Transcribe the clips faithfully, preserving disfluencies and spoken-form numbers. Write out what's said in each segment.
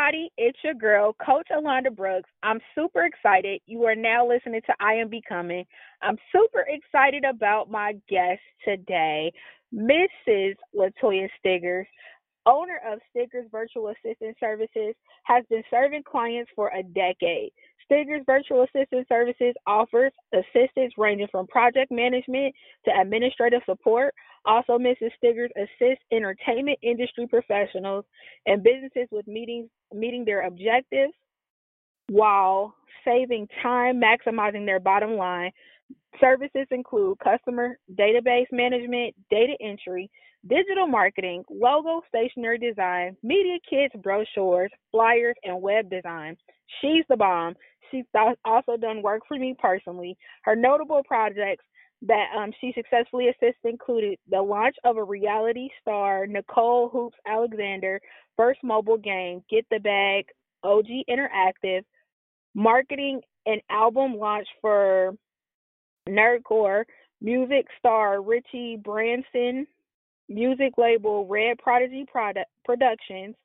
everybody. It's your girl, Coach Alonda Brooks. I'm super excited. You are now listening to I Am Becoming. I'm super excited about my guest today, Missus Latoya Stiggers, owner of Stiggers Virtual Assistant Services, has been serving clients for a decade. Stiggers Virtual Assistant Services offers assistance ranging from project management to administrative support. Also, Missus Stiggers assists entertainment industry professionals and businesses with meetings, meeting their objectives while saving time, maximizing their bottom line. Services include customer database management, data entry, digital marketing, logo, stationery design, media kits, brochures, flyers, and web design. She's the bomb. She's also done work for me personally. Her notable projects that um, she successfully assisted included the launch of a reality star, Nicole Hoops Alexander, first mobile game, Get the Bag, O G Interactive, marketing an album launch for Nerdcore, music star Richie Branson, music label Red Prodigy Product Productions,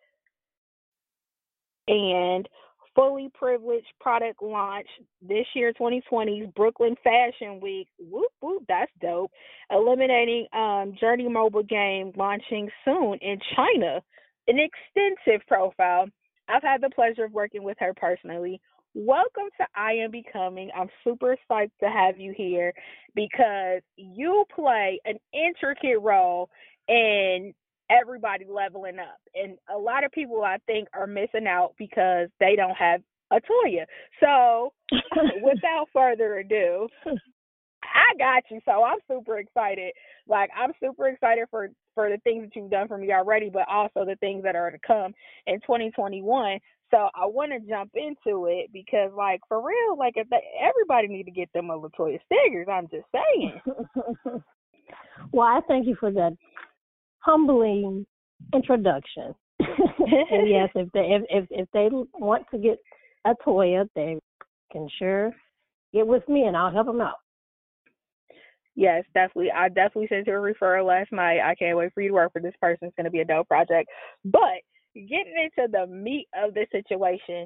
and fully privileged product launch this year, twenty twenty's Brooklyn Fashion Week. Whoop, whoop, that's dope. Eliminating um, Journey mobile game launching soon in China. An extensive profile. I've had the pleasure of working with her personally. Welcome to I Am Becoming. I'm super psyched to have you here because you play an intricate role in everybody leveling up. And a lot of people, I think, are missing out because they don't have a Toya. So without further ado, I got you. So I'm super excited. Like, I'm super excited for, for the things that you've done for me already, but also the things that are to come in twenty twenty-one. So I want to jump into it because, like, for real, like, if they, everybody need to get them a Latoya Stiggers. I'm just saying. Well, I thank you for that humbling introduction. And yes, if they if, if if they want to get a Toya, they can sure get with me, and I'll help them out. Yes, definitely. I definitely sent you a referral last night. I can't wait for you to work for this person. It's going to be a dope project. But getting into the meat of the situation,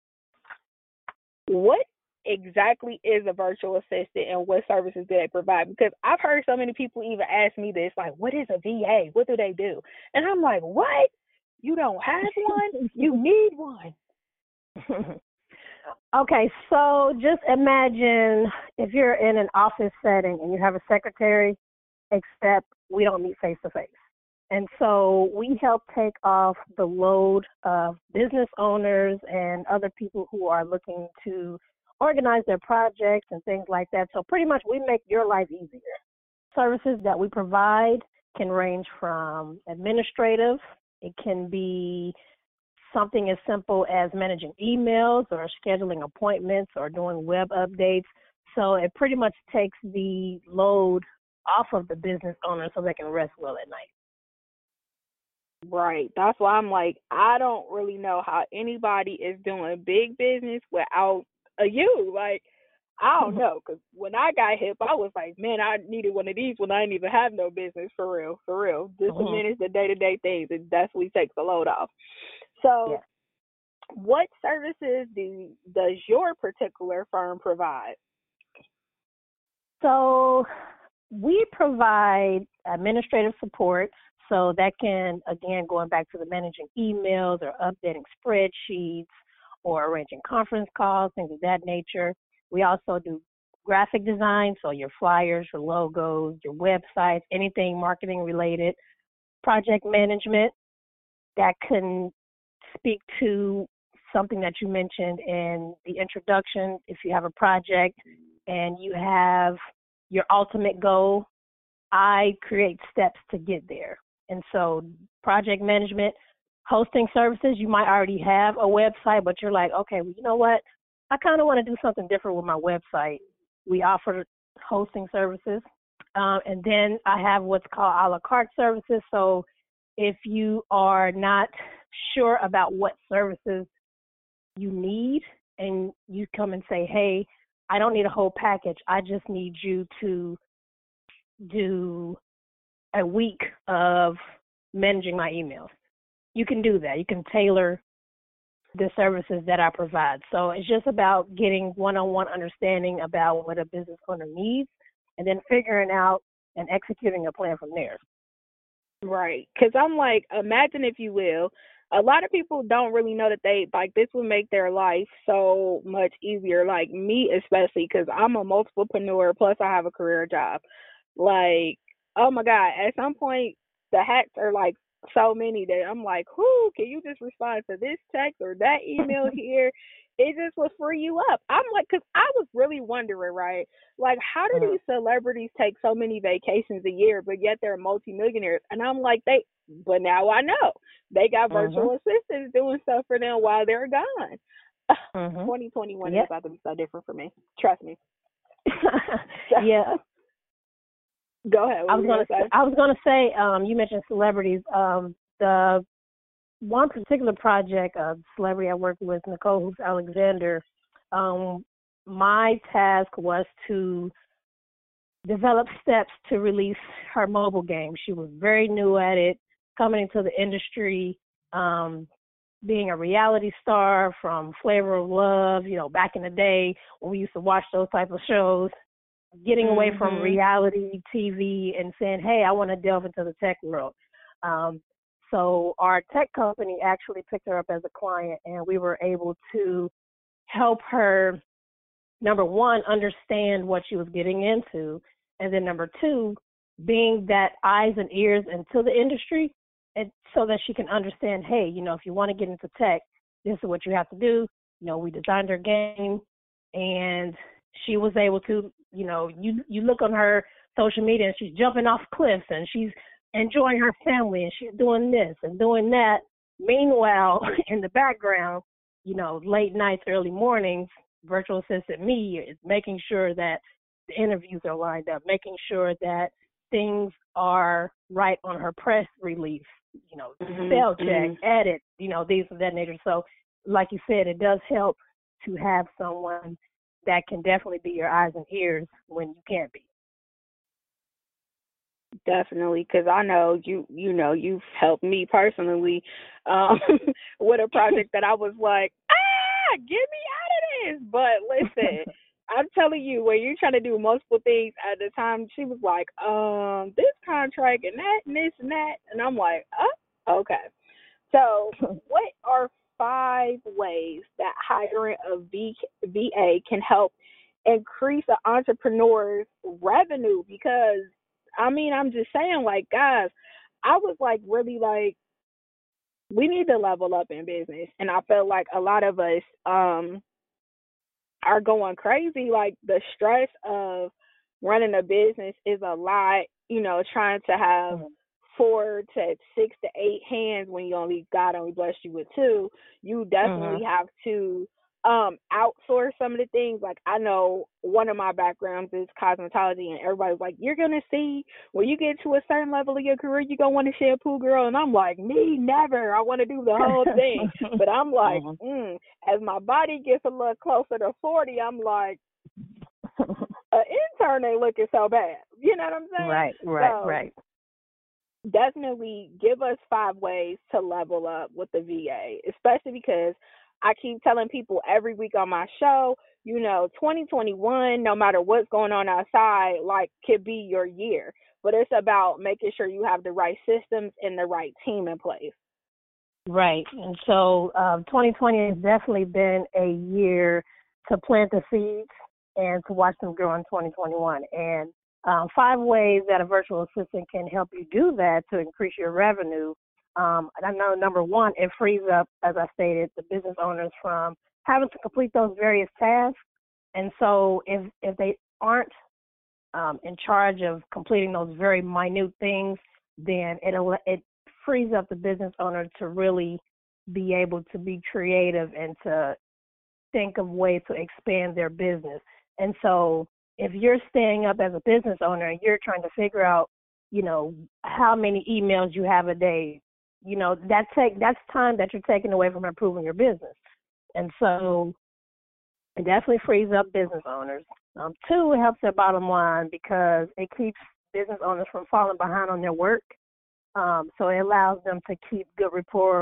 what exactly is a virtual assistant and what services do they provide? Because I've heard so many people even ask me this, like, what is a V A? What do they do? And I'm like, what? You don't have one? You need one. Okay, so just imagine if you're in an office setting and you have a secretary, except we don't meet face-to-face. And so we help take off the load of business owners and other people who are looking to organize their projects and things like that. So pretty much we make your life easier. Services that we provide can range from administrative. It can be something as simple as managing emails or scheduling appointments or doing web updates. So it pretty much takes the load off of the business owner so they can rest well at night. Right. That's why I'm like, I don't really know how anybody is doing big business without a you. Like, I don't know, because when I got hip, I was like, man, I needed one of these when I didn't even have no business, for real, for real. Just to manage the day-to-day things, it definitely takes the load off. So yeah. What services do does your particular firm provide? So we provide administrative support. So that can, again, going back to the managing emails or updating spreadsheets or arranging conference calls, things of that nature. We also do graphic design, so your flyers, your logos, your websites, anything marketing related. Project management, that can speak to something that you mentioned in the introduction. If you have a project and you have your ultimate goal, I create steps to get there. And so project management, hosting services, you might already have a website, but you're like, okay, well, you know what? I kind of want to do something different with my website. We offer hosting services. Um, and then I have what's called a la carte services. So if you are not sure about what services you need and you come and say, hey, I don't need a whole package. I just need you to do a week of managing my emails. You can do that. You can tailor the services that I provide. So it's just about getting one-on-one understanding about what a business owner needs and then figuring out and executing a plan from there. Right. Because I'm like, imagine if you will, a lot of people don't really know that they, like, this would make their life so much easier. Like me, especially, because I'm a multiplepreneur, plus I have a career job. Like, oh my God, at some point, the hacks are like so many that I'm like, whoo, can you just respond to this text or that email here? It just will free you up. I'm like, because I was really wondering, right? Like, how do Mhm. these celebrities take so many vacations a year, but yet they're multimillionaires? And I'm like, they, but now I know they got Mhm. virtual assistants doing stuff for them while they're gone. Mhm. twenty twenty-one is Yeah. about to be so different for me. Trust me. Yeah. Go ahead. What I were was you gonna going to say? I was gonna say, um, you mentioned celebrities. Um, the one particular project, a celebrity I worked with, Nicole Hoops Alexander. Um, my task was to develop steps to release her mobile game. She was very new at it, coming into the industry, um, being a reality star from Flavor of Love, you know, back in the day when we used to watch those type of shows, getting away from Mhm. reality T V and saying, hey, I want to delve into the tech world. Um, so our tech company actually picked her up as a client, and we were able to help her, number one, understand what she was getting into, and then number two, being that eyes and ears into the industry, and so that she can understand, hey, you know, if you want to get into tech, this is what you have to do. You know, we designed her game, and she was able to, you know, you you look on her social media and she's jumping off cliffs and she's enjoying her family and she's doing this and doing that. Meanwhile, in the background, you know, late nights, early mornings, virtual assistant me is making sure that the interviews are lined up, making sure that things are right on her press release, you know, Mhm. spell check, Mhm. edit, you know, these of that nature. So, like you said, it does help to have someone that can definitely be your eyes and ears when you can't be. Definitely, because I know you. You know, you've helped me personally um, with a project that I was like, ah, get me out of this. But listen, I'm telling you, when you're trying to do multiple things at the time, she was like, um, this contract and that and this and that, and I'm like, oh, okay. So, what are five ways that hiring a v- VA can help increase an entrepreneur's revenue? Because, I mean, I'm just saying, like, guys, I was like, really like, we need to level up in business. And I felt like a lot of us um, are going crazy. Like, the stress of running a business is a lot, you know, trying to have four to six to eight hands when you only God only blessed you with two. You Mhm. definitely have to um outsource some of the things. Like, I know one of my backgrounds is cosmetology, and everybody's like, you're gonna see when you get to a certain level of your career, you're gonna want to shampoo, girl. And I'm like, me never. I want to do the whole thing. But I'm like, Mhm. mm, as my body gets a little closer to forty, I'm like, an intern ain't looking so bad. You know what I'm saying? Right, right, So right. definitely give us five ways to level up with the V A, especially because I keep telling people every week on my show, you know, twenty twenty-one, no matter what's going on outside, like, could be your year. But it's about making sure you have the right systems and the right team in place. Right. And so um, twenty twenty has definitely been a year to plant the seeds and to watch them grow in twenty twenty-one. And um, five ways that a virtual assistant can help you do that to increase your revenue. Um, and I know number one, it frees up, as I stated, the business owners from having to complete those various tasks. And so if if they aren't um, in charge of completing those very minute things, then it it frees up the business owner to really be able to be creative and to think of ways to expand their business. And so if you're staying up as a business owner and you're trying to figure out, you know, how many emails you have a day, you know, that take that's time that you're taking away from improving your business. And so it definitely frees up business owners. Um, two, it helps their bottom line because it keeps business owners from falling behind on their work. Um, so it allows them to keep good rapport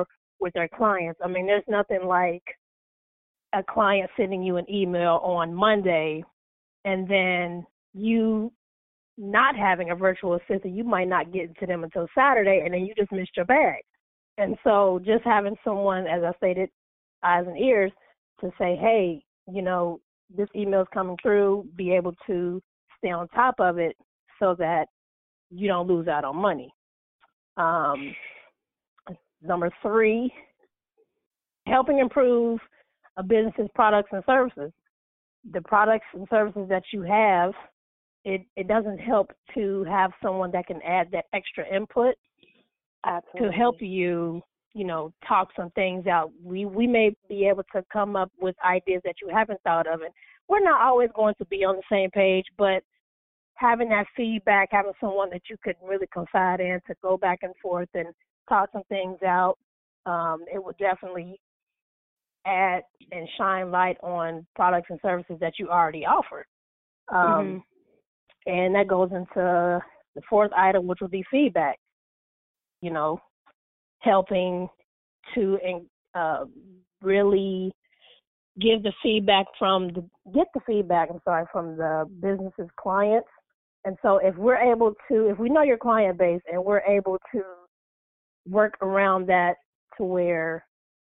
with their clients. I mean, there's nothing like a client sending you an email on Monday and then you not having a virtual assistant, you might not get to them until Saturday, and then you just missed your bag. And so just having someone, as I stated, eyes and ears, to say, hey, you know, this email's coming through, be able to stay on top of it so that you don't lose out on money. Um, number three, helping improve a business's products and services. The products and services that you have, it, it doesn't help to have someone that can add that extra input Absolutely. to help you, you know, talk some things out. We we may be able to come up with ideas that you haven't thought of, and we're not always going to be on the same page, but having that feedback, having someone that you could really confide in to go back and forth and talk some things out, um, it will definitely add and shine light on products and services that you already offer. Um, mm-hmm. And that goes into the fourth item, which would be feedback. You know, helping to uh, really give the feedback from the, get the feedback, I'm sorry, from the business's clients. And so if we're able to, if we know your client base and we're able to work around that to where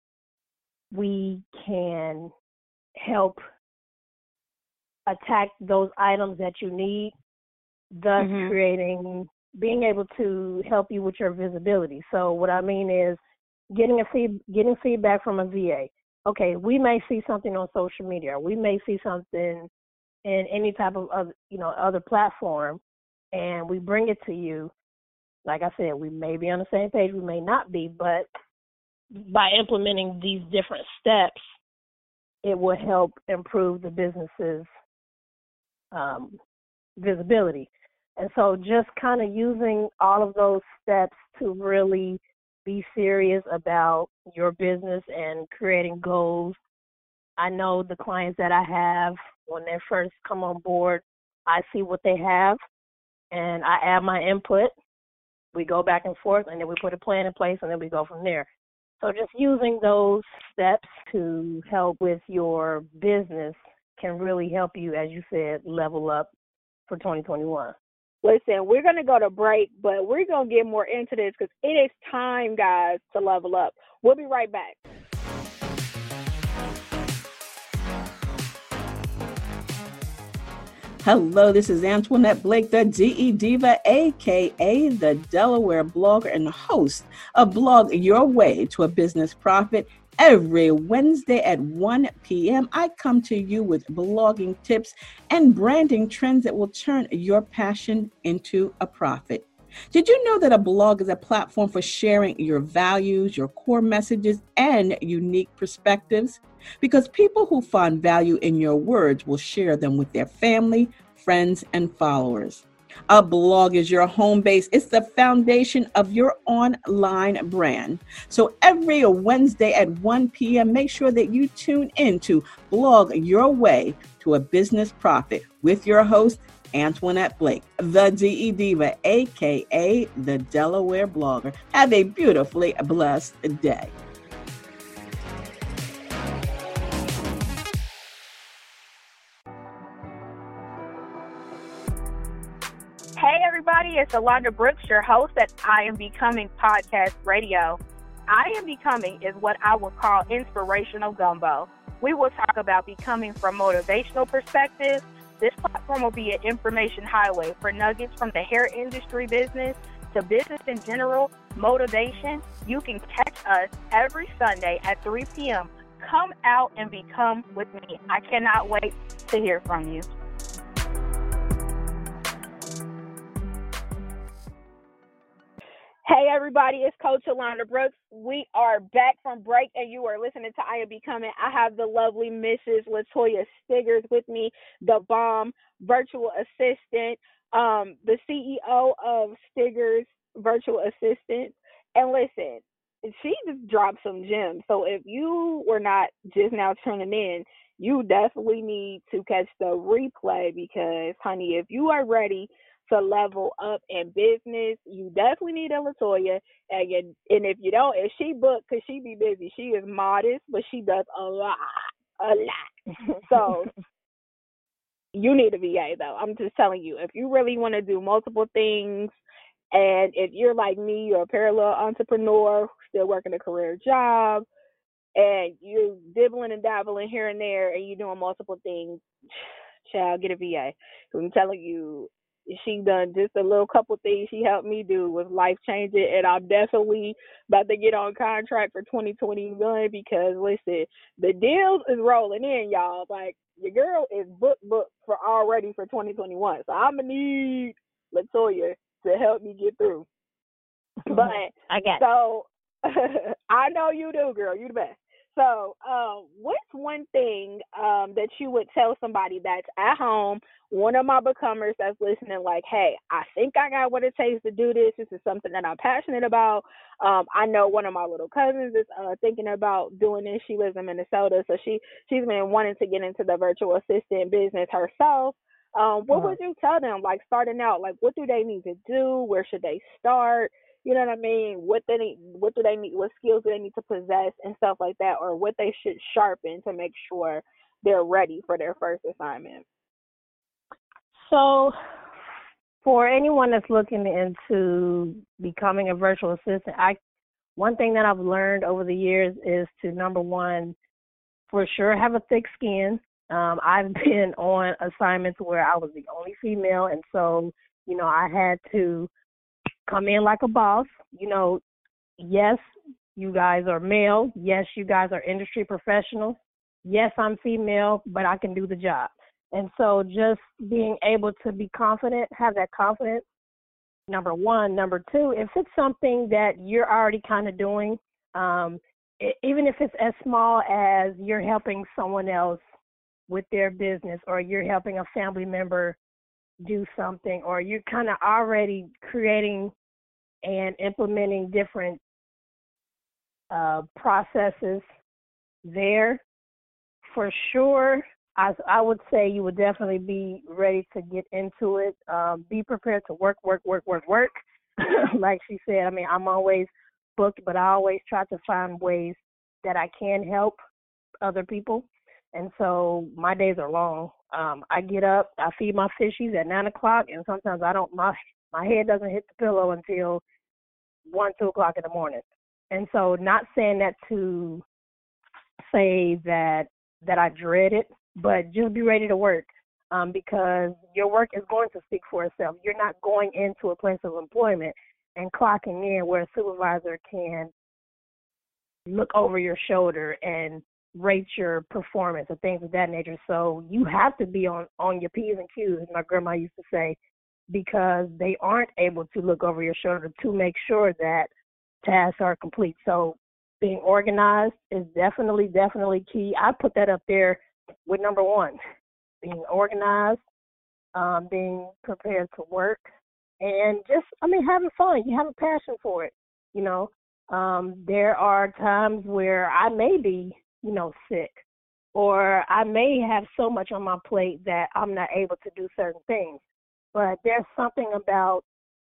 we can help attack those items that you need, thus mm-hmm. creating, being able to help you with your visibility. So what I mean is getting a feed, getting feedback from a V A. Okay, we may see something on social media, we may see something in any type of other, you know, other platform, and we bring it to you. Like I said, we may be on the same page, we may not be, but by implementing these different steps, it will help improve the business's um, visibility. And so just kind of using all of those steps to really be serious about your business and creating goals. I know the clients that I have, when they first come on board, I see what they have and I add my input. We go back and forth, and then we put a plan in place, and then we go from there. So just using those steps to help with your business can really help you, as you said, level up for twenty twenty-one. Listen, we're going to go to break, but we're going to get more into this because it is time, guys, to level up. We'll be right back. Hello, this is Antoinette Blake, the D E Diva, a k a the Delaware blogger and host of Blog Your Way to a Business Profit. Every Wednesday at one p.m., I come to you with blogging tips and branding trends that will turn your passion into a profit. Did you know that a blog is a platform for sharing your values, your core messages, and unique perspectives? Because people who find value in your words will share them with their family, friends, and followers. A blog is your home base. It's the foundation of your online brand. So every Wednesday at one p.m., make sure that you tune in to Blog Your Way to a Business Profit with your host, Antoinette Blake, the D E Diva, a k a the Delaware blogger. Have a beautifully blessed day. Hey everybody, it's Alondra Brooks, your host at I Am Becoming Podcast Radio. I Am Becoming is what I would call inspirational gumbo. We will talk about becoming from motivational perspective. This platform will be an information highway for nuggets from the hair industry business to business in general, motivation. You can catch us every Sunday at three p.m. Come out and become with me. I cannot wait to hear from you. Hey everybody, it's Coach Alondra Brooks. We are back from break and you are listening to I Am Becoming. I have the lovely Missus Latoya Stiggers with me, the bomb virtual assistant, um, the C E O of Stiggers Virtual Assistant. And listen, she just dropped some gems. So if you were not just now tuning in, you definitely need to catch the replay because, honey, if you are ready to level up in business, you definitely need a Latoya. And, you- and if you don't, if she booked, because she be busy, she is modest, but she does a lot, a lot. So you need a V A, though. I'm just telling you, if you really want to do multiple things, and if you're like me, you're a parallel entrepreneur, still working a career job, and you're dibbling and dabbling here and there, and you're doing multiple things, child, get a V A. I'm telling you, she done just a little couple things she helped me do was life changing, and I'm definitely about to get on contract for twenty twenty-one because listen, the deals is rolling in, y'all. Like your girl is booked booked for already for twenty twenty-one, so I'm gonna need Latoya to help me get through. But I got so I know you do, girl. You the best. So, um, what's one thing um, that you would tell somebody that's at home, one of my becomers that's listening, like, hey, I think I got what it takes to do this. This is something that I'm passionate about. Um, I know one of my little cousins is uh, thinking about doing this. She lives in Minnesota, so she, she's been wanting to get into the virtual assistant business herself. Um, what uh, would you tell them, like, starting out? Like, what do they need to do? Where should they start? You know what I mean? What they need, what do they need, what skills do they need to possess and stuff like that, or what they should sharpen to make sure they're ready for their first assignment. So, for anyone that's looking into becoming a virtual assistant, I one thing that I've learned over the years is to, number one, for sure have a thick skin. Um, I've been on assignments where I was the only female, and so, you know, I had to come in like a boss. You know, yes, you guys are male. Yes, you guys are industry professionals. Yes, I'm female, but I can do the job. And so just being able to be confident, have that confidence, number one. Number two, if it's something that you're already kind of doing, um, e- even if it's as small as you're helping someone else with their business, or you're helping a family member do something, or you're kind of already creating and implementing different uh, processes there, for sure, I, I would say you would definitely be ready to get into it. Um, be prepared to work, work, work, work, work. Like she said, I mean, I'm always booked, but I always try to find ways that I can help other people. And so my days are long. Um, I get up, I feed my fishies at nine o'clock, and sometimes I don't. My my head doesn't hit the pillow until one, two o'clock in the morning. And so, not saying that to say that that I dread it, but just be ready to work, um, because your work is going to speak for itself. You're not going into a place of employment and clocking in where a supervisor can look over your shoulder and rate your performance and things of that nature. So you have to be on, on your P's and Q's, as my grandma used to say, because they aren't able to look over your shoulder to make sure that tasks are complete. So being organized is definitely, definitely key. I put that up there with number one, being organized, um, being prepared to work, and just, I mean, having fun. You have a passion for it, you know. Um, there are times where I may be, you know, sick, or I may have so much on my plate that I'm not able to do certain things. But there's something about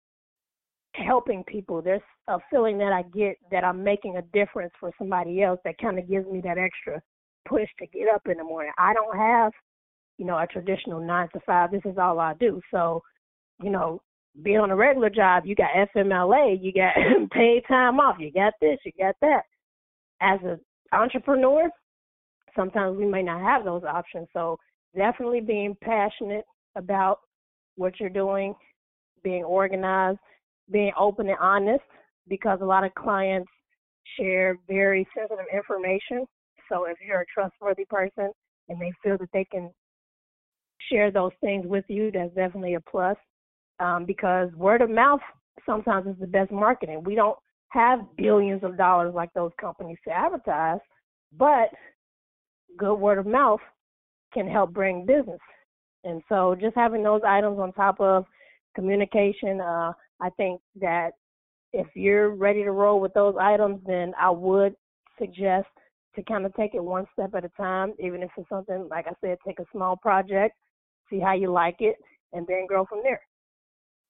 helping people. There's a feeling that I get that I'm making a difference for somebody else that kind of gives me that extra push to get up in the morning. I don't have, you know, a traditional nine to five. This is all I do. So, you know, being on a regular job, you got F M L A, you got paid time off, you got this, you got that. As an entrepreneur, sometimes we may not have those options. So definitely being passionate about what you're doing, being organized, being open and honest, because a lot of clients share very sensitive information. So if you're a trustworthy person and they feel that they can share those things with you, that's definitely a plus, um, because word of mouth sometimes is the best marketing. We don't have billions of dollars like those companies to advertise, but good word of mouth can help bring business. And so just having those items on top of communication, uh, I think that if you're ready to roll with those items, then I would suggest to kind of take it one step at a time, even if it's something, like I said, take a small project, see how you like it, and then grow from there.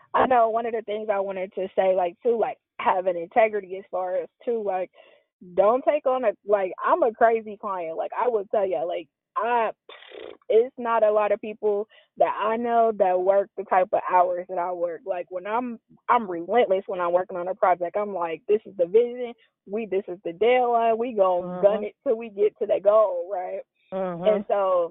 I know one of the things I wanted to say, like, too, like, having integrity as far as, too, like, don't take on a, like, I'm a crazy client. Like, I will tell you, like, I, it's not a lot of people that I know that work the type of hours that I work. Like, when I'm, I'm relentless when I'm working on a project. I'm like, this is the vision. We, this is the deadline. We gonna gun Mhm. it till we get to the goal, right? And Mhm. so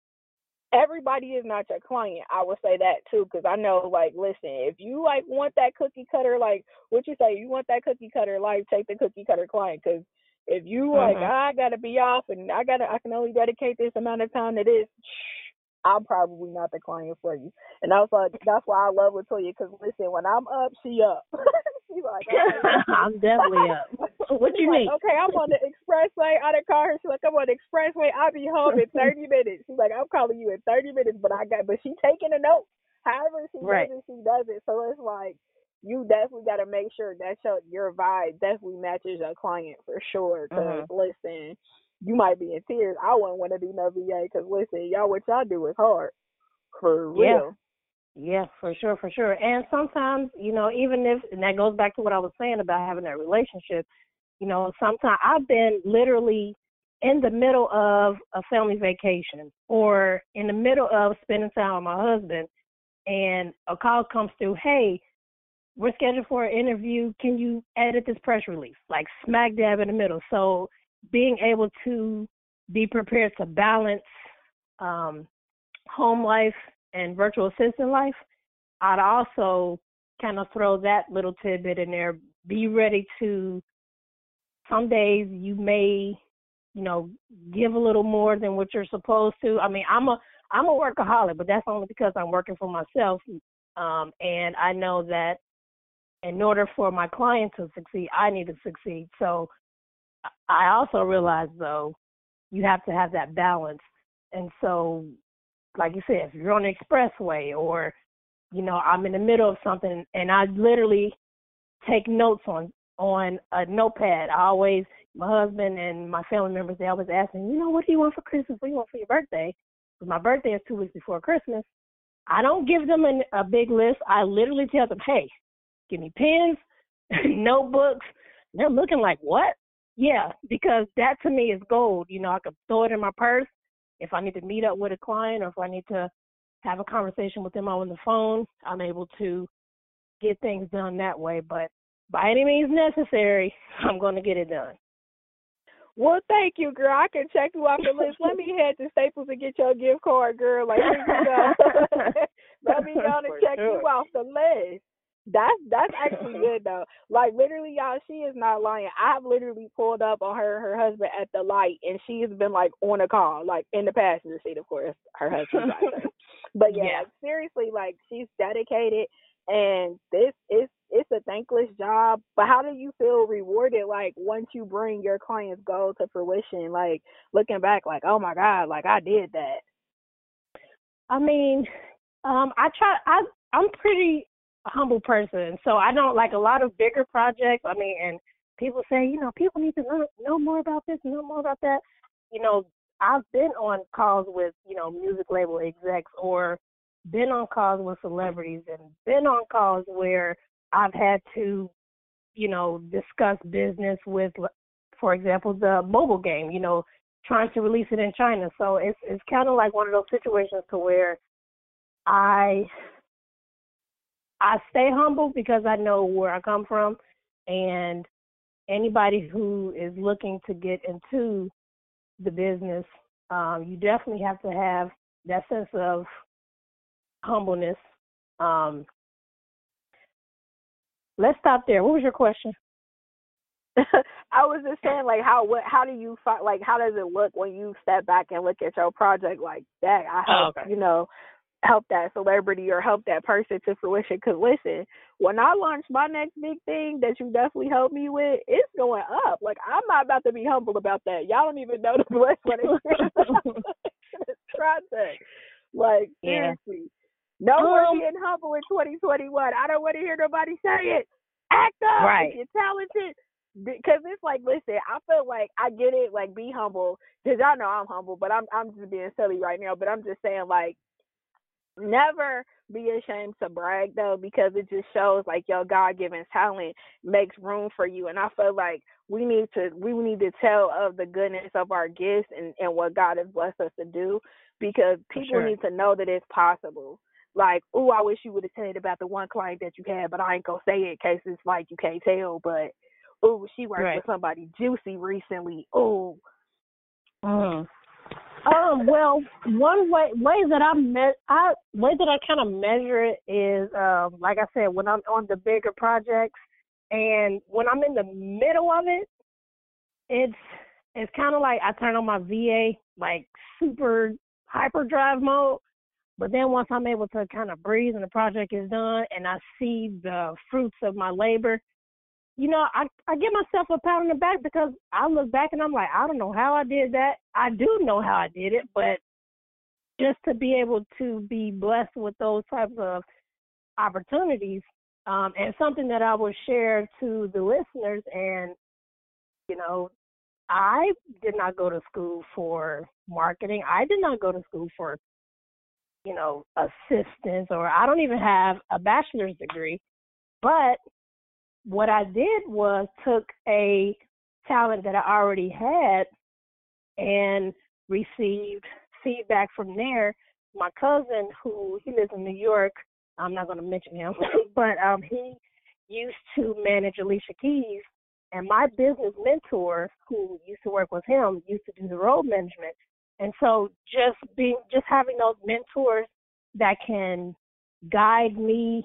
everybody is not your client. I would say that too, because I know, like, listen, if you like want that cookie cutter, like, what you say, you want that cookie cutter life, take the cookie cutter client. Because if you like, Mhm. I gotta be off and I gotta, I can only dedicate this amount of time to this, I'm probably not the client for you. And I was like, that's why I love Latoya, because listen, when I'm up, she up. She's like, okay. I'm definitely up. What She's you like, need? okay, I'm on the expressway. I done call her. She's like, I'm on the expressway. I'll be home in thirty minutes. She's like, I'm calling you in thirty minutes, but I got, but she taking a note. However she does Right. it, she does it. So it's like, you definitely got to make sure that your, your vibe definitely matches your client for sure. Because, Mhm. listen, you might be in tears. I wouldn't want to do no V A because, listen, y'all, what y'all do is hard. For Yeah. real. Yeah, for sure, for sure. And sometimes, you know, even if, and that goes back to what I was saying about having that relationship, you know, sometimes I've been literally in the middle of a family vacation or in the middle of spending time with my husband, and a call comes through, hey, we're scheduled for an interview. Can you edit this press release? Like smack dab in the middle. So being able to be prepared to balance um, home life and virtual assistant life, I'd also kind of throw that little tidbit in there. Be ready to, some days you may, you know, give a little more than what you're supposed to. I mean, I'm a I'm a workaholic, but that's only because I'm working for myself. Um, and I know that in order for my client to succeed, I need to succeed. So I also realize, though, you have to have that balance. And so, like you said, if you're on the expressway or, you know, I'm in the middle of something and I literally take notes on on a notepad. I always, my husband and my family members, they always ask me, you know, what do you want for Christmas? What do you want for your birthday? Because my birthday is two weeks before Christmas. I don't give them an, a big list. I literally tell them, hey, give me pens, notebooks. They're looking like, what? Yeah, because that to me is gold. You know, I could throw it in my purse if I need to meet up with a client or if I need to have a conversation with them on the phone. I'm able to get things done that way. But by any means necessary, I'm going to get it done. Well, thank you, girl. I can check you off the list. Let me head to Staples and get your gift card, girl. Like, here you go. Let me go and For check sure. you off the list. That's that's actually good though. Like literally, y'all, she is not lying. I've literally pulled up on her and her husband at the light, and she has been like on a call, like in the passenger seat, of course. Her husband drives her. But yeah, Yeah. like seriously, like she's dedicated, and this is it's a thankless job. But how do you feel rewarded, like once you bring your client's goal to fruition? Like looking back, like oh my god, like I did that. I mean, um, I try. I I'm pretty humble person, so I don't like a lot of bigger projects. I mean, and people say, you know, people need to know, know more about this, know more about that. You know, I've been on calls with, you know, music label execs or been on calls with celebrities and been on calls where I've had to, you know, discuss business with, for example, the mobile game, you know, trying to release it in China. So it's it's kind of like one of those situations to where I I stay humble because I know where I come from, and anybody who is looking to get into the business, um, you definitely have to have that sense of humbleness. Um, let's stop there. What was your question? I was just saying, like, how what how do you fi- like how does it look when you step back and look at your project like that? I Oh, help okay. you know help that celebrity or help that person to fruition. Because listen, when I launch my next big thing that you definitely helped me with, it's going up. Like I'm not about to be humble about that. Y'all don't even know the bless when it's this project. Like Yeah. seriously, no more Um. being humble in twenty twenty-one. I don't want to hear nobody say it. Act up if Right. you're talented. Because it's like, listen, I feel like I get it. Like, be humble. Because y'all know I'm humble, but I'm I'm just being silly right now. But I'm just saying, like, never be ashamed to brag though, because it just shows like your God-given talent makes room for you. And I feel like we need to we need to tell of the goodness of our gifts and, and what God has blessed us to do, because For people sure. need to know that it's possible. Like, oh, I wish you would have told about the one client that you had, but I ain't gonna say it in case it's like you can't tell. But oh, she worked Right. with somebody juicy recently. Oh, Mm. Um, well, one way way that I me- I way that I kind of measure it is, um, like I said, when I'm on the bigger projects, and when I'm in the middle of it, it's it's kind of like I turn on my V A like super hyperdrive mode. But then once I'm able to kind of breathe and the project is done, and I see the fruits of my labor, you know, I I give myself a pat on the back, because I look back and I'm like, I don't know how I did that. I do know how I did it, but just to be able to be blessed with those types of opportunities, um, and something that I will share to the listeners. And, you know, I did not go to school for marketing. I did not go to school for, you know, assistance, or I don't even have a bachelor's degree. But what I did was took a talent that I already had and received feedback from there. My cousin, who he lives in New York, I'm not going to mention him, but um, he used to manage Alicia Keys, and my business mentor, who used to work with him, used to do the road management. And so just being, just having those mentors that can guide me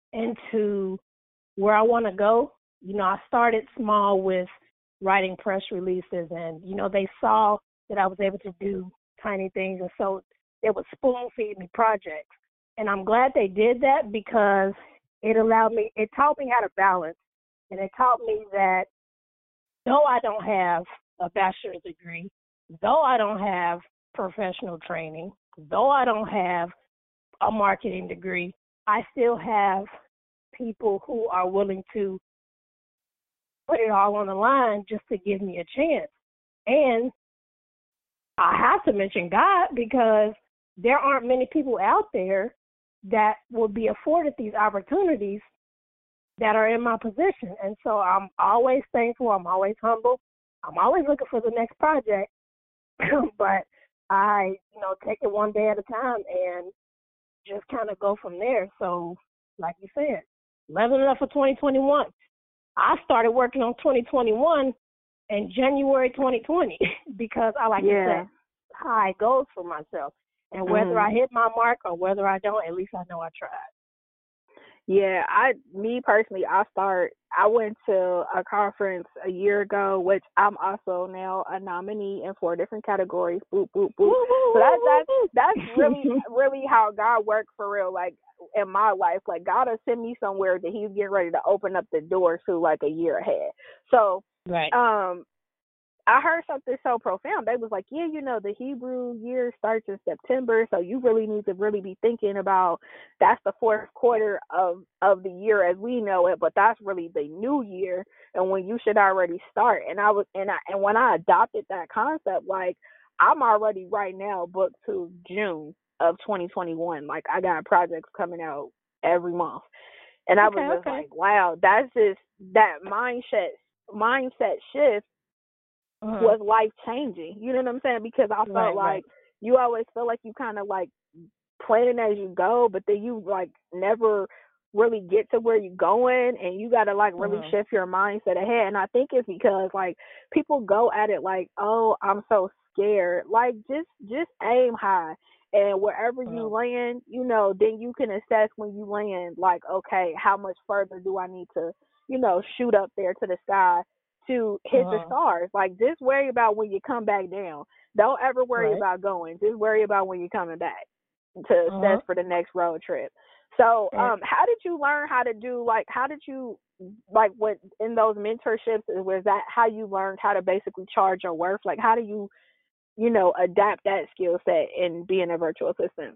into where I want to go. You know, I started small with writing press releases, and, you know, they saw that I was able to do tiny things, and so they would spoon feed me projects. And I'm glad they did that, because it allowed me, it taught me how to balance, and it taught me that though I don't have a bachelor's degree, though I don't have professional training, though I don't have a marketing degree, I still have people who are willing to put it all on the line just to give me a chance. And I have to mention God, because there aren't many people out there that will be afforded these opportunities that are in my position. And so I'm always thankful. I'm always humble. I'm always looking for the next project. But I, you know, take it one day at a time and just kind of go from there. So, like you said, leveling up for twenty twenty-one. I started working on twenty twenty-one in January twenty twenty because I like yeah. to set high goals for myself. And whether Mm. I hit my mark or whether I don't, at least I know I tried. Yeah, I, me personally, I start, I went to a conference a year ago, which I'm also now a nominee in four different categories. Boop, boop, boop. So that, that's, that's really, really how God works for real. Like in my life, like God will send me somewhere that he's getting ready to open up the door to like a year ahead. So, right. um, I heard something so profound. They was like, yeah, you know, the Hebrew year starts in September, so you really need to really be thinking about that's the fourth quarter of, of the year as we know it, but that's really the new year and when you should already start. And I was and I and when I adopted that concept, like I'm already right now booked to June of twenty twenty-one. Like I got projects coming out every month. And I okay, was just okay. like, wow, that's just that mindset mindset shift Uh-huh. was life changing. You know what I'm saying? Because I felt right, like right. you always feel like you kind of like planning as you go, but then you like never really get to where you're going, and you got to like really Uh-huh. shift your mindset ahead. And I think it's because like people go at it like, oh, I'm so scared. Like just just aim high. And wherever you Uh-huh. land, you know, then you can assess when you land, like, okay, how much further do I need to, you know, shoot up there to the sky to hit the Uh-huh. stars. Like, just worry about when you come back down. Don't ever worry Right. about going. Just worry about when you're coming back to Uh-huh. assess for the next road trip. So, And um, how did you learn how to do, like, how did you, like, what in those mentorships, was that how you learned how to basically charge your worth? Like, how do you, you know, adapt that skill set in being a virtual assistant?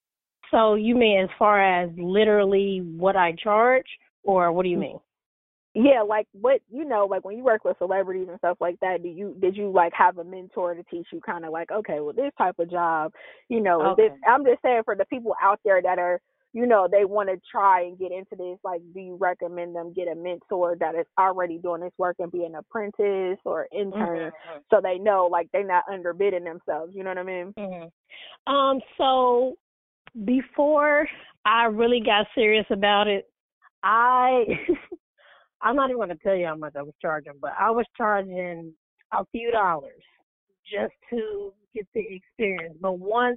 so you mean as far as literally what I charge, or what do you mean? Yeah, like what you know, like when you work with celebrities and stuff like that, do you did you like have a mentor to teach you kind of like, okay, well this type of job, you know, is this Okay. I'm just saying for the people out there that are, you know, they want to try and get into this, like do you recommend them get a mentor that is already doing this work and be an apprentice or intern Mm-hmm. so they know like they're not underbidding themselves, you know what I mean? Mm-hmm. Um, so before I really got serious about it, I I'm not even going to tell you how much I was charging, but I was charging a few dollars just to get the experience. But once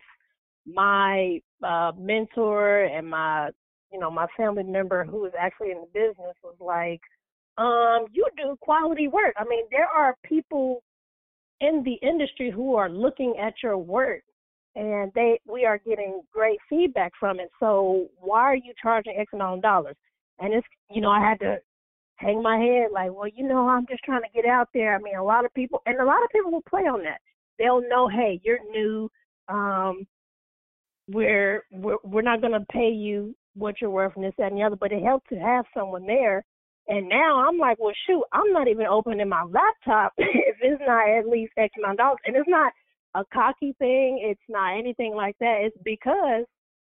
my uh, mentor and my, you know, my family member who is actually in the business was like, um, you do quality work. I mean, there are people in the industry who are looking at your work and they we are getting great feedback from it. So why are you charging X amount of dollars? And it's, you know, I had to hang my head like, well, you know, I'm just trying to get out there. I mean, a lot of people, and a lot of people will play on that. They'll know, hey, you're new. Um, we're we're, we're not going to pay you what you're worth and this, that, and the other. But it helps to have someone there. And now I'm like, well, shoot, I'm not even opening my laptop if it's not at least X amount of dollars. And it's not a cocky thing. It's not anything like that. It's because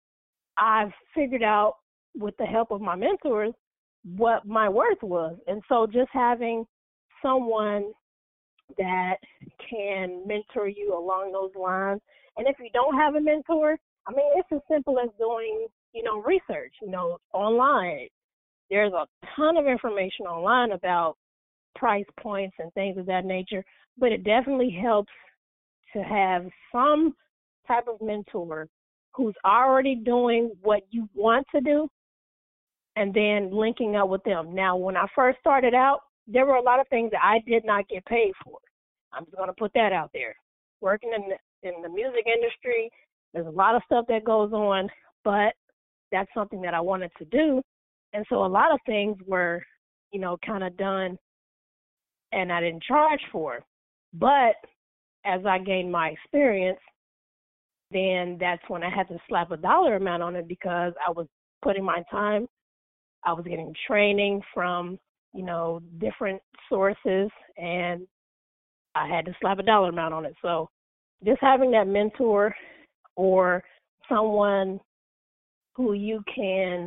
I've figured out with the help of my mentors what my worth was. And so just having someone that can mentor you along those lines. And if you don't have a mentor, I mean, it's as simple as doing, you know, research, you know, online. There's a ton of information online about price points and things of that nature, but it definitely helps to have some type of mentor who's already doing what you want to do and then linking up with them. Now, when I first started out, there were a lot of things that I did not get paid for. I'm just going to put that out there. Working in the, in the music industry, there's a lot of stuff that goes on, but that's something that I wanted to do. And so a lot of things were, you know, kind of done and I didn't charge for. But as I gained my experience, then that's when I had to slap a dollar amount on it because I was putting my time, I was getting training from, you know, different sources, and I had to slap a dollar amount on it. So just having that mentor or someone who you can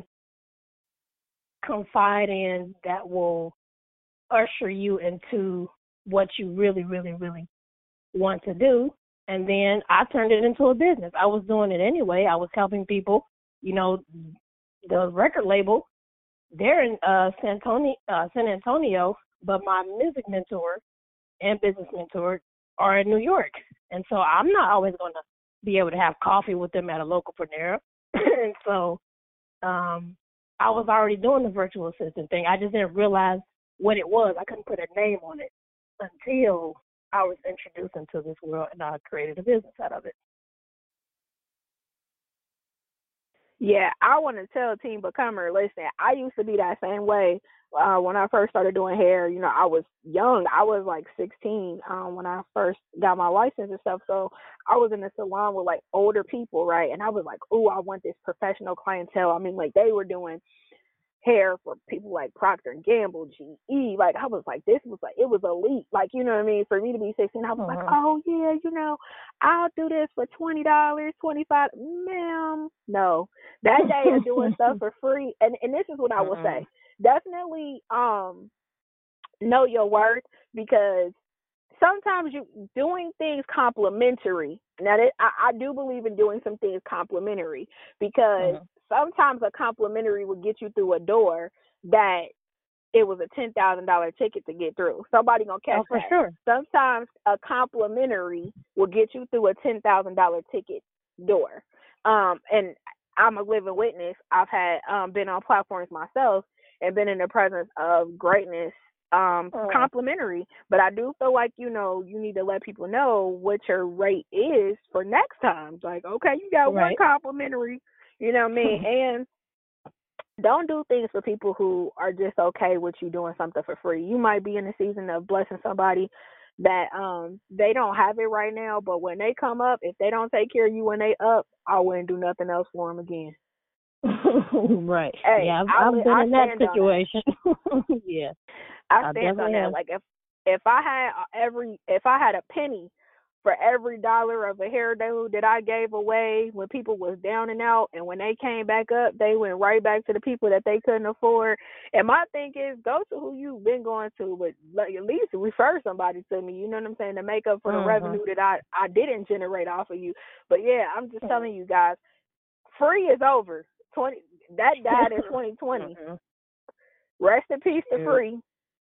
confide in that will usher you into what you really, really, really want to do. And then I turned it into a business. I was doing it anyway. I was helping people. You know, the record label, they're in uh, San Antonio, uh, San Antonio, but my music mentor and business mentor are in New York. And so I'm not always going to be able to have coffee with them at a local Panera. And so um, I was already doing the virtual assistant thing. I just didn't realize what it was. I couldn't put a name on it until I was introduced into this world and I created a business out of it. Yeah, I want to tell Team Becomer, listen, I used to be that same way uh, when I first started doing hair. You know, I was young. I was like sixteen um, when I first got my license and stuff. So I was in the salon with like older people, right? And I was like, oh, I want this professional clientele. I mean, like they were doing hair for people like Procter and Gamble, G E. Like I was like, this was like it was elite. Like you know what I mean? For me to be sixteen, I was uh-huh. like, oh yeah, you know, I'll do this for twenty dollars, twenty five. Ma'am, no, that day of doing stuff for free. And and this is what I will uh-huh. say: definitely um know your worth because sometimes you doing things complimentary. Now that, I, I do believe in doing some things complimentary because. Uh-huh. Sometimes a complimentary will get you through a door that it was a ten thousand dollars ticket to get through. Somebody going to catch oh, for that. Sure. Sometimes a complimentary will get you through a ten thousand dollars ticket door. Um, and I'm a living witness. I've had um, been on platforms myself and been in the presence of greatness um, oh. complimentary. But I do feel like, you know, you need to let people know what your rate is for next time. Like, okay, you got right. one complimentary. You know what I mean? And don't do things for people who are just okay with you doing something for free. You might be in the season of blessing somebody that um they don't have it right now, but when they come up, if they don't take care of you when they up, I wouldn't do nothing else for them again. Right. Hey, Yeah, I've, I, I've li- been I in that stand on that. situation. Yeah, I I stand on definitely that. have. Like if if I had every if I had a penny for every dollar of a hairdo that I gave away when people was down and out, and when they came back up, they went right back to the people that they couldn't afford. And my thing is, go to who you've been going to, but like, at least refer somebody to me. You know what I'm saying? To make up for the Mhm. revenue that I I didn't generate off of you. But yeah, I'm just telling you guys, free is over. Twenty that died in twenty twenty. Mhm. Rest in peace to Yeah. free.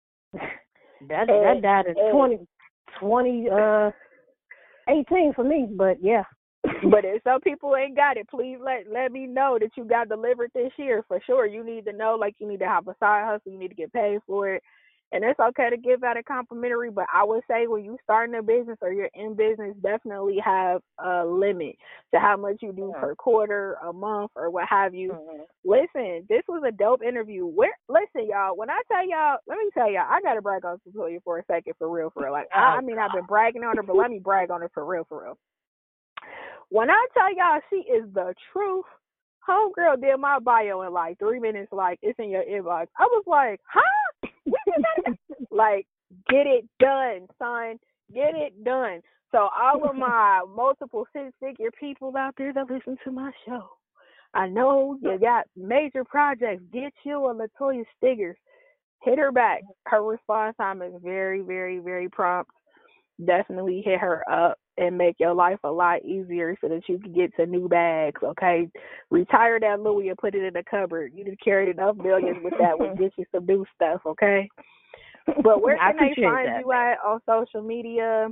That And, that died in and twenty twenty uh eighteen for me, but yeah. But if some people ain't got it, please let let me know that you got delivered this year for sure. You need to know, like you need to have a side hustle, you need to get paid for it, and it's okay to give out a complimentary. But I would say when you starting a business or you're in business, definitely have a limit to how much you do Yeah. per quarter, a month, or what have you. Mhm. Listen, this was a dope interview. Where listen, y'all, when I tell y'all, let me tell y'all, I gotta brag on Cecilia for a second, for real, for real. Like I, Oh I mean, I've been bragging on her, but let me brag on her for real, for real. When I tell y'all she is the truth, homegirl did my bio in like three minutes. Like it's in your inbox. I was like, huh? We just gotta like get it done, son. Get it done. So all of my multiple six-figure people out there that listen to my show, I know you got major projects. Get you a Latoya Stiggers. Hit her back. Her response time is very, very, very prompt. Definitely hit her up and make your life a lot easier so that you can get to new bags, okay? Retire that Louis and put it in the cupboard. You just carried enough millions with that would get you some new stuff, okay? But where I can they appreciate find that. you at on social media?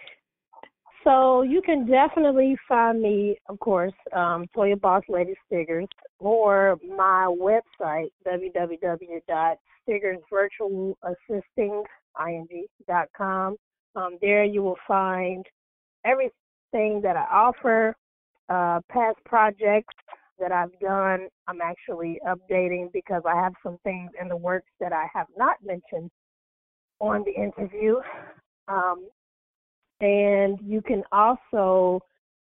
So you can definitely find me, of course, um, Toya Boss Lady Stiggers, or my website, w w w dot stiggers virtual assisting dot com. Um, there you will find everything that I offer, uh, past projects that I've done. I'm actually updating because I have some things in the works that I have not mentioned on the interview. Um, and you can also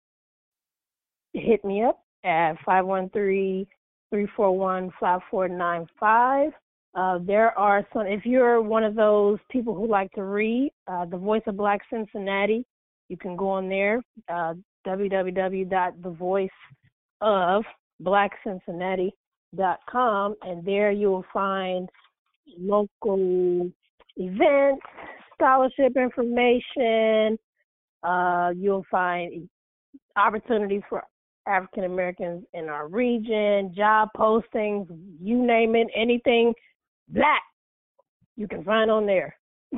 hit me up at five one three, three four one, five four nine five. Uh, there are some, if you're one of those people who like to read, uh, The Voice of Black Cincinnati, you can go on there, uh, w w w dot the voice of black cincinnati dot com, and there you will find local events, scholarship information. Uh, you'll find opportunities for African Americans in our region, job postings, you name it, anything black, you can find on there.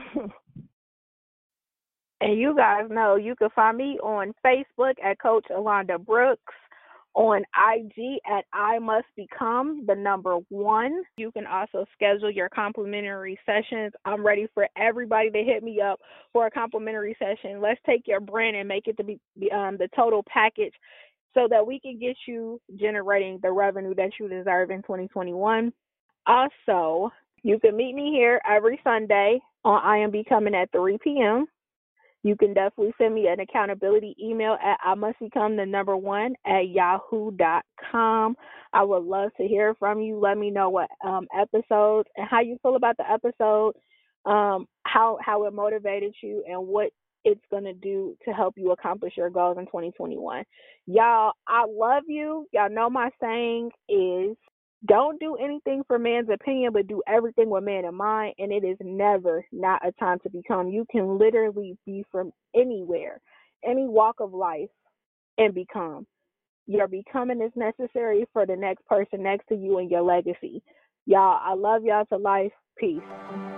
And you guys know you can find me on Facebook at Coach Alonda Brooks, on I G at I Must Become the number one. You can also schedule your complimentary sessions. I'm ready for everybody to hit me up for a complimentary session. Let's take your brand and make it to be um, the total package so that we can get you generating the revenue that you deserve in twenty twenty-one. Also, you can meet me here every Sunday on I Am Becoming at three p.m. You can definitely send me an accountability email at I must become the number one at yahoo dot com. I would love to hear from you. Let me know what um, episodes and how you feel about the episode, um, how how it motivated you, and what it's going to do to help you accomplish your goals in twenty twenty-one. Y'all, I love you. Y'all know my saying is, don't do anything for man's opinion, but do everything with man in mind. And it is never not a time to become. You can literally be from anywhere, any walk of life, and become. Your becoming is necessary for the next person next to you and your legacy. Y'all, I love y'all to life. Peace.